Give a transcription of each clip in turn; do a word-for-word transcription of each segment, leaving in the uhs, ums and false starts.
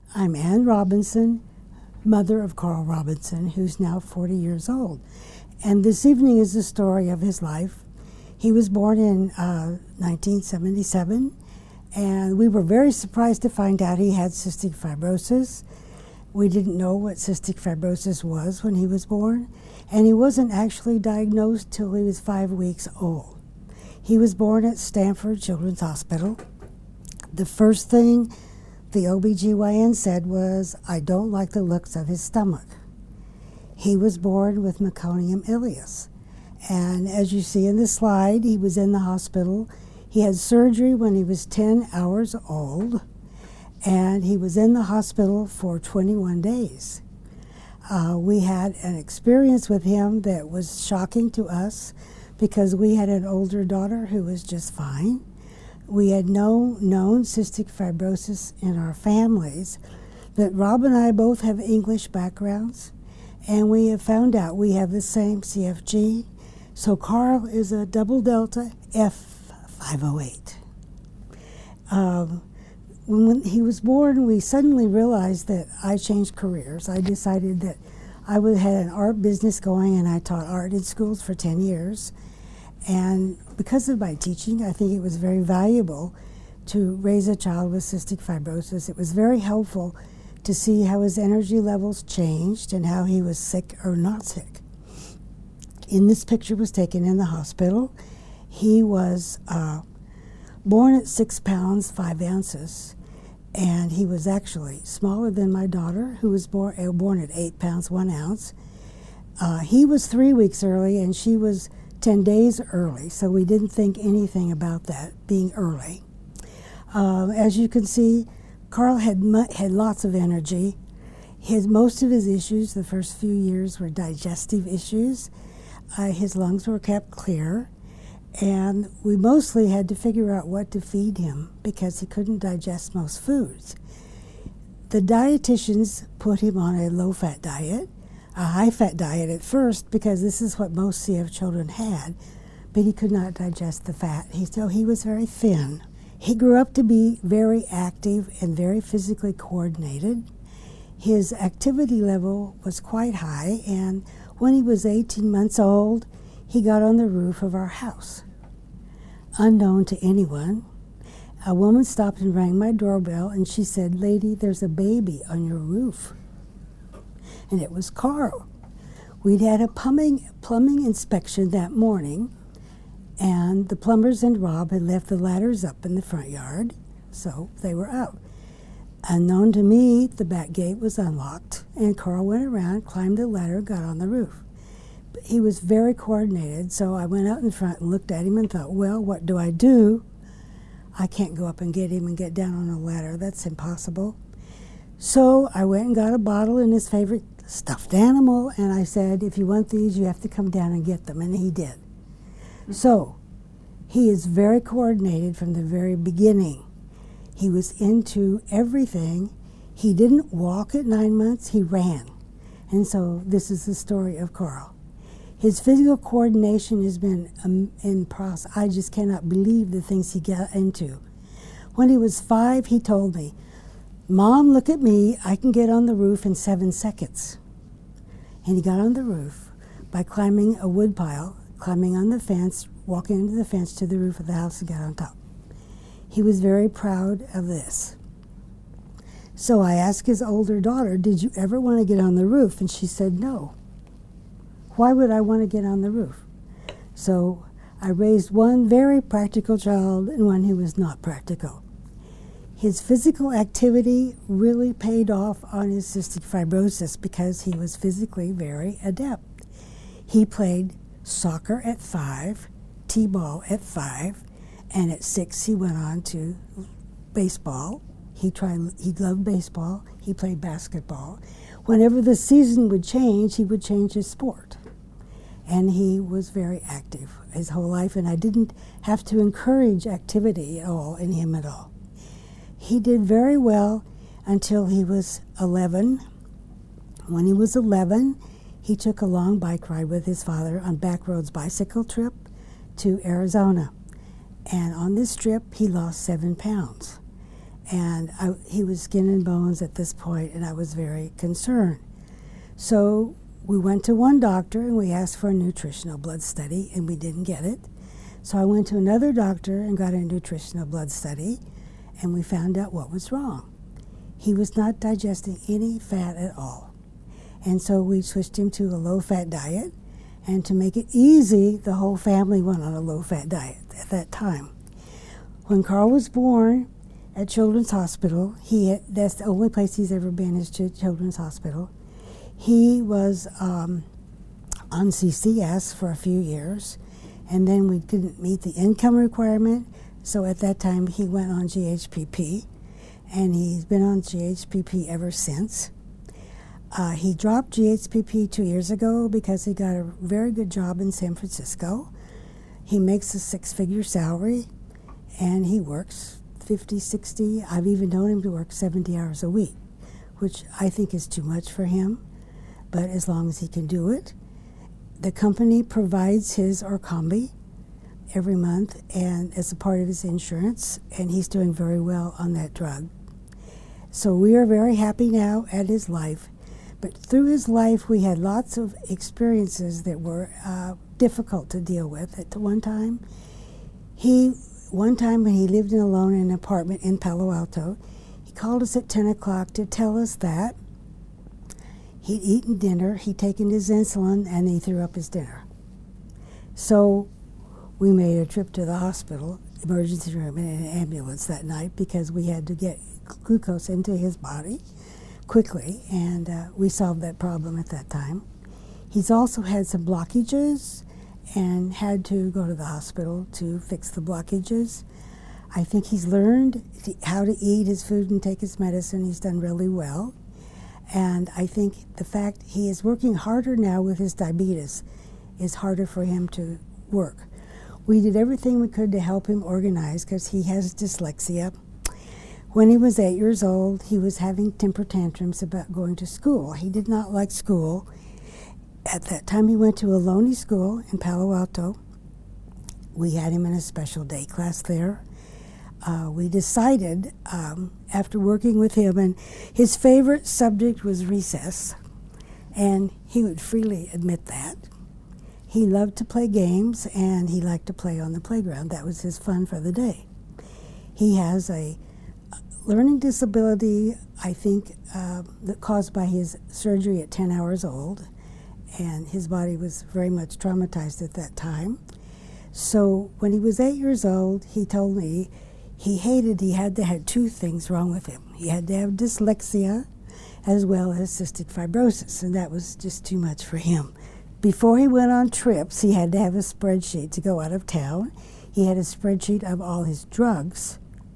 I'm Ann Robinson, mother of Carl Robinson, who's now forty years old. And this evening is the story of his life. He was born in uh, nineteen seventy-seven, and we were very surprised to find out he had cystic fibrosis. We didn't know what cystic fibrosis was when he was born, and he wasn't actually diagnosed till he was five weeks old. He was born at Stanford Children's Hospital. The first thing the O B G Y N said was, "I don't like the looks of his stomach." He was born with meconium ileus. And as you see in the slide, he was in the hospital. He had surgery when he was ten hours old, and he was in the hospital for twenty-one days. Uh, we had an experience with him that was shocking to us because we had an older daughter who was just fine. We had no known cystic fibrosis in our families, but Rob and I both have English backgrounds, and we have found out we have the same C F G. So Carl is a double delta F five oh eight. Um, when, when he was born, we suddenly realized that I changed careers. I decided that I would, had an art business going, and I taught art in schools for ten years. And because of my teaching, I think it was very valuable to raise a child with cystic fibrosis. It was very helpful to see how his energy levels changed and how he was sick or not sick. In this picture was taken in the hospital. He was uh, born at six pounds, five ounces, and he was actually smaller than my daughter, who was born, uh, born at eight pounds, one ounce. Uh, he was three weeks early, and she was ten days early, so we didn't think anything about that being early. Um, as you can see, Carl had had lots of energy. His most of his issues the first few years were digestive issues. Uh, his lungs were kept clear, and we mostly had to figure out what to feed him because he couldn't digest most foods. The dietitians put him on a low-fat diet, a high-fat diet at first, because this is what most C F children had, but he could not digest the fat. He, so he was very thin. He grew up to be very active and very physically coordinated. His activity level was quite high, and when he was eighteen months old, he got on the roof of our house. Unknown to anyone, a woman stopped and rang my doorbell, and she said, "Lady, there's a baby on your roof." And it was Carl. We'd had a plumbing, plumbing inspection that morning, and the plumbers and Rob had left the ladders up in the front yard, so they were out. Unknown to me, the back gate was unlocked, and Carl went around, climbed the ladder, got on the roof. But he was very coordinated, so I went out in front and looked at him and thought, well, what do I do? I can't go up and get him and get down on a ladder. That's impossible. So I went and got a bottle and his favorite stuffed animal, and I said, if you want these, you have to come down and get them, and he did. So he is very coordinated from the very beginning. He was into everything. He didn't walk at nine months, he ran. And so this is the story of Carl. His physical coordination has been um, in process. I just cannot believe the things he got into. When he was five, he told me, "Mom, look at me, I can get on the roof in seven seconds. And he got on the roof by climbing a wood pile, climbing on the fence, walking into the fence to the roof of the house and got on top. He was very proud of this. So I asked his older daughter, did you ever want to get on the roof? And she said, no. Why would I want to get on the roof? So I raised one very practical child and one who was not practical. His physical activity really paid off on his cystic fibrosis because he was physically very adept. He played soccer at five, t-ball at five, and at six he went on to baseball. He tried. He loved baseball. He played basketball. Whenever the season would change, he would change his sport. And he was very active his whole life, and I didn't have to encourage activity at all in him at all. He did very well until he was eleven. When he was eleven, he took a long bike ride with his father on Backroads bicycle trip to Arizona. And on this trip, he lost seven pounds. And I, he was skin and bones at this point, and I was very concerned. So we went to one doctor, and we asked for a nutritional blood study, and we didn't get it. So I went to another doctor and got a nutritional blood study, and we found out what was wrong. He was not digesting any fat at all. And so we switched him to a low-fat diet, and to make it easy, the whole family went on a low-fat diet at that time. When Carl was born at Children's Hospital, he had, that's the only place he's ever been is Ch- Children's Hospital. He was um, on C C S for a few years, and then we didn't meet the income requirement, so at that time he went on G H P P, and he's been on G H P P ever since. Uh, he dropped G H P P two years ago because he got a very good job in San Francisco. He makes a six-figure salary, and he works fifty, sixty, I've even known him to work seventy hours a week, which I think is too much for him, but as long as he can do it. The company provides his Orkambi every month and as a part of his insurance, and he's doing very well on that drug. So we are very happy now at his life. But through his life, we had lots of experiences that were uh, difficult to deal with. At one time, he, one time when he lived in alone in an apartment in Palo Alto, he called us at ten o'clock to tell us that he'd eaten dinner, he'd taken his insulin, and he threw up his dinner. So we made a trip to the hospital, emergency room, in an ambulance that night because we had to get glucose into his body quickly, and uh, we solved that problem at that time. He's also had some blockages and had to go to the hospital to fix the blockages. I think he's learned how to eat his food and take his medicine. He's done really well. And I think the fact he is working harder now with his diabetes is harder for him to work. We did everything we could to help him organize because he has dyslexia. When he was eight years old, he was having temper tantrums about going to school. He did not like school. At that time, he went to a Loney school in Palo Alto. We had him in a special day class there. Uh, we decided, um, after working with him, and his favorite subject was recess, and he would freely admit that. He loved to play games, and he liked to play on the playground. That was his fun for the day. He has a learning disability, I think, uh, that caused by his surgery at ten hours old, and his body was very much traumatized at that time. So when he was eight years old, he told me he hated, he had to have two things wrong with him. He had to have dyslexia as well as cystic fibrosis, and that was just too much for him. Before he went on trips, he had to have a spreadsheet to go out of town. He had a spreadsheet of all his drugs.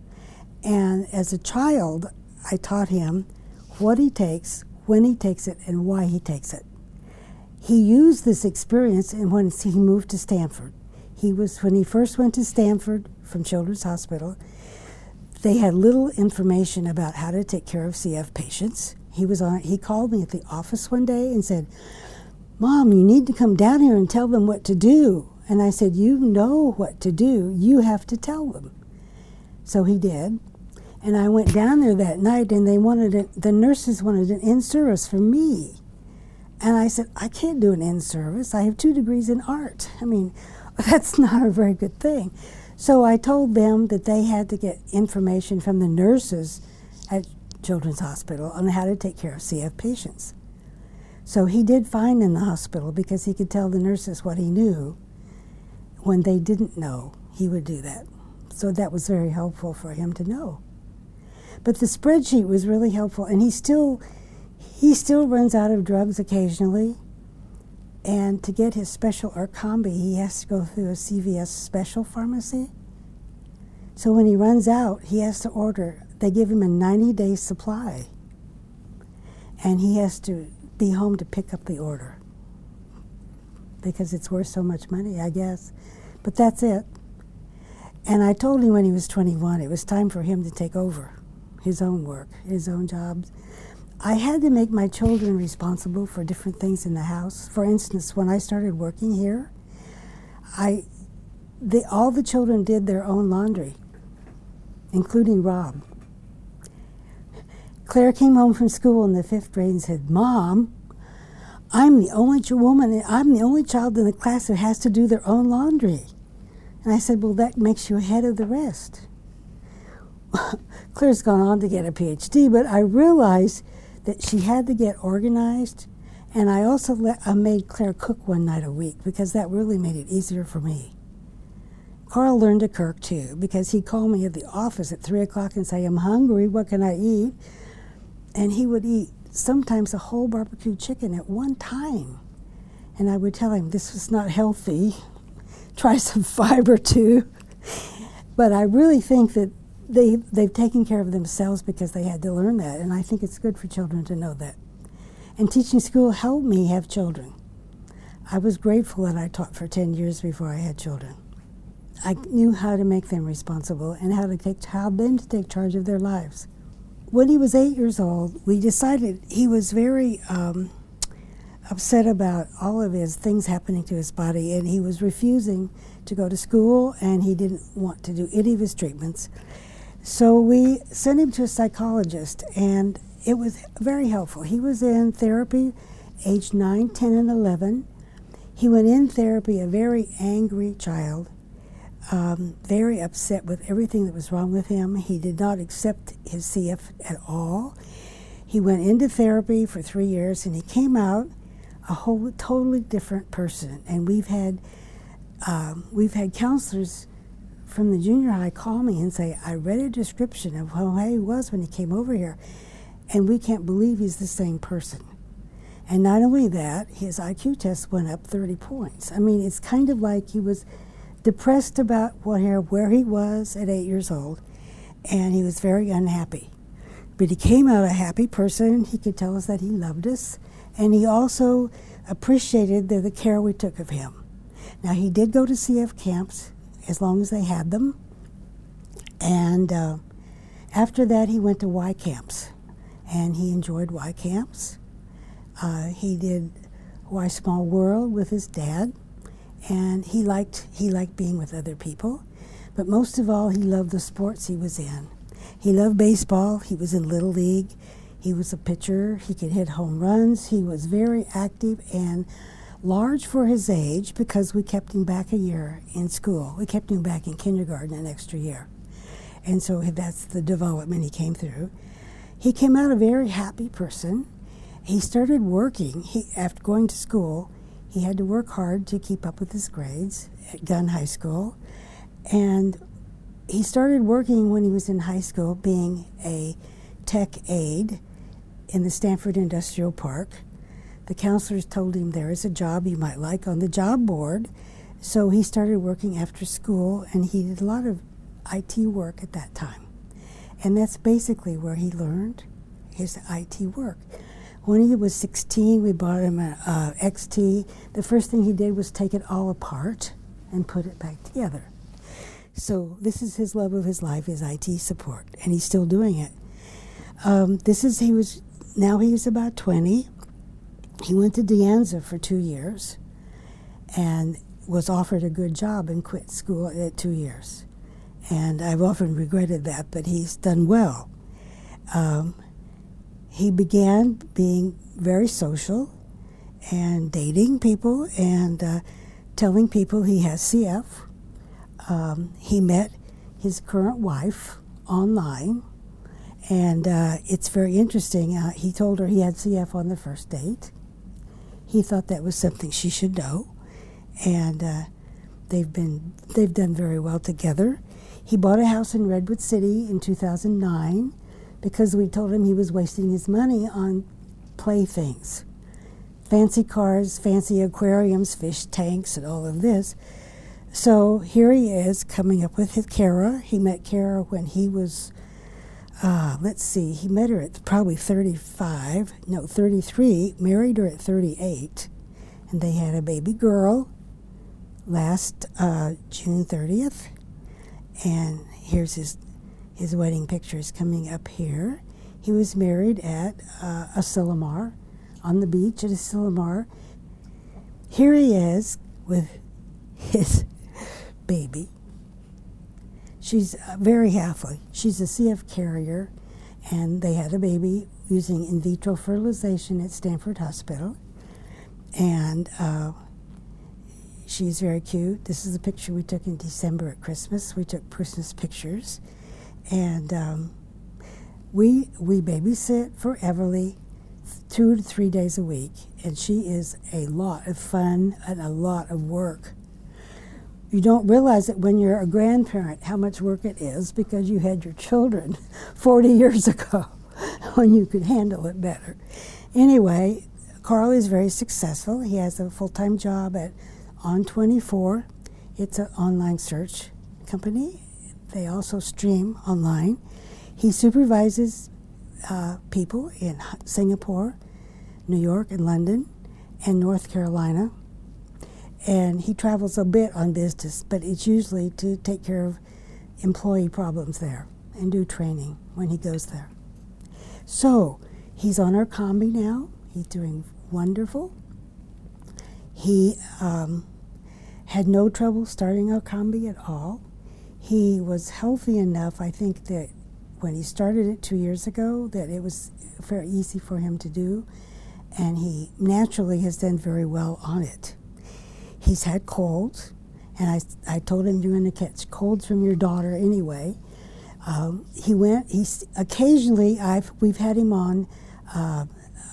And as a child, I taught him what he takes, when he takes it, and why he takes it. He used this experience and when he moved to Stanford. He was, when he first went to Stanford from Children's Hospital, they had little information about how to take care of C F patients. He was on, he called me at the office one day and said, "Mom, you need to come down here and tell them what to do." And I said, "You know what to do. You have to tell them." So he did. And I went down there that night, and they wanted it, the nurses wanted an in-service for me. And I said, "I can't do an in-service. I have two degrees in art. I mean, that's not a very good thing." So I told them that they had to get information from the nurses at Children's Hospital on how to take care of C F patients. So he did fine in the hospital because he could tell the nurses what he knew. When they didn't know, he would do that. So that was very helpful for him to know. But the spreadsheet was really helpful, and he still he still runs out of drugs occasionally. And to get his special Orkambi, he has to go through a C V S special pharmacy. So when he runs out, he has to order. They give him a ninety-day supply, and he has to be home to pick up the order because it's worth so much money, I guess. But that's it. And I told him when he was twenty-one, it was time for him to take over his own work, his own jobs. I had to make my children responsible for different things in the house. For instance, when I started working here, I, they, all the children did their own laundry, including Rob. Claire came home from school in the fifth grade and said, "Mom, I'm the only woman, I'm the only child in the class that has to do their own laundry." And I said, "Well, that makes you ahead of the rest." Claire's gone on to get a P H D, but I realized that she had to get organized, and I also let, I made Claire cook one night a week because that really made it easier for me. Carl learned to cook too because he'd call me at the office at three o'clock and say, "I'm hungry, what can I eat?" And he would eat sometimes a whole barbecue chicken at one time. And I would tell him, "This was not healthy. Try some fiber too." But I really think that they, they've taken care of themselves because they had to learn that. And I think it's good for children to know that. And teaching school helped me have children. I was grateful that I taught for ten years before I had children. I knew how to make them responsible and how to take, how them to take charge of their lives. When he was eight years old, we decided he was very um, upset about all of his things happening to his body, and he was refusing to go to school, and he didn't want to do any of his treatments. So we sent him to a psychologist, and it was very helpful. He was in therapy age nine, ten, and eleven. He went in therapy a very angry child. Um, very upset with everything that was wrong with him. He did not accept his C F at all. He went into therapy for three years and he came out a whole totally different person. And we've had um, we've had counselors from the junior high call me and say, "I read a description of how he was when he came over here, and we can't believe he's the same person." And not only that, his I Q test went up thirty points. I mean, it's kind of like he was depressed about what, where he was at eight years old, and he was very unhappy. But he came out a happy person. He could tell us that he loved us, and he also appreciated the, the care we took of him. Now, he did go to C F camps as long as they had them, and uh, after that he went to Y camps, and he enjoyed Y camps. Uh, he did Y Small World with his dad, and he liked he liked being with other people, but most of all, he loved the sports he was in. He loved baseball. He was in Little League. He was a pitcher. He could hit home runs. He was very active and large for his age because we kept him back a year in school. We kept him back in kindergarten an extra year, and so that's the development he came through. He came out a very happy person. He started working. He, after going to school, he had to work hard to keep up with his grades at Gunn High School. And he started working when he was in high school, being a tech aide in the Stanford Industrial Park. The counselors told him there is a job you might like on the job board. So he started working after school, and he did a lot of I T work at that time. And that's basically where he learned his I T work. When he was sixteen, we bought him an uh, X T. The first thing he did was take it all apart and put it back together. So this is his love of his life, is I T support, and he's still doing it. Um, this is, he was, now he's about twenty. He went to De Anza for two years and was offered a good job and quit school at two years. And I've often regretted that, but he's done well. Um, he began being very social and dating people and uh, telling people he has C F. Um, he met his current wife online, and uh, it's very interesting. Uh, he told her he had C F on the first date. He thought that was something she should know, and uh, they've been they've done very well together. He bought a house in Redwood City in two thousand nine because we told him he was wasting his money on playthings, fancy cars, fancy aquariums, fish tanks, and all of this. So here he is coming up with his Kara. He met Kara when he was, uh, let's see, he met her at probably thirty-five, no, thirty-three, married her at thirty-eight, and they had a baby girl last uh, June thirtieth. And here's his his wedding pictures coming up here. He was married at uh, Asilomar, on the beach at Asilomar. Here he is with his baby. She's uh, very happy. She's a C F carrier, and they had a baby using in vitro fertilization at Stanford Hospital. And uh, she's very cute. This is a picture we took in December at Christmas. We took Christmas pictures. And um, we, we babysit for Everly two to three days a week. And she is a lot of fun and a lot of work. You don't realize it when you're a grandparent how much work it is because you had your children forty years ago when you could handle it better. Anyway, Carl is very successful. He has a full-time job at On twenty-four. It's an online search company. They also stream online. He supervises uh, people in Singapore, New York, and London, and North Carolina. And he travels a bit on business, but it's usually to take care of employee problems there and do training when he goes there. So he's on our combi now. He's doing wonderful. He um, had no trouble starting our combi at all. He was healthy enough, I think, that when he started it two years ago, that it was very easy for him to do, and he naturally has done very well on it. He's had colds, and I, I told him you're going to catch colds from your daughter anyway. Um, he went, he's, occasionally I've, we've had him on uh,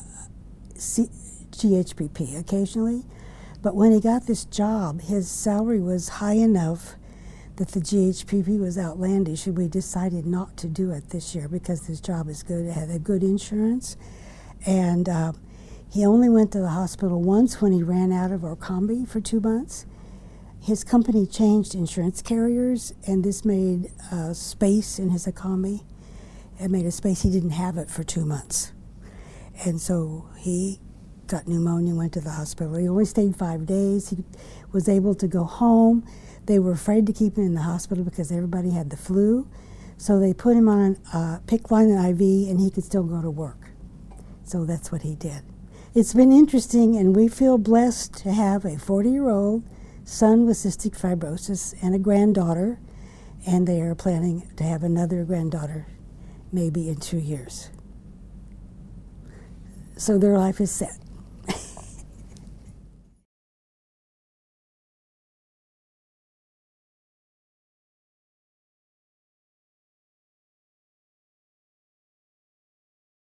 C, G H P P, occasionally, but when he got this job, his salary was high enough that the G H P P was outlandish, and we decided not to do it this year because his job is good, it had a good insurance, and uh, he only went to the hospital once when he ran out of our combi for two months. His company changed insurance carriers, and this made uh, space in his combi. It made a space. He didn't have it for two months. And so he got pneumonia, went to the hospital. He only stayed five days. He was able to go home. They were afraid to keep him in the hospital because everybody had the flu. So they put him on a uh, PICC line and I V, and he could still go to work. So that's what he did. It's been interesting, and we feel blessed to have a forty-year-old son with cystic fibrosis and a granddaughter, and they are planning to have another granddaughter maybe in two years. So their life is set.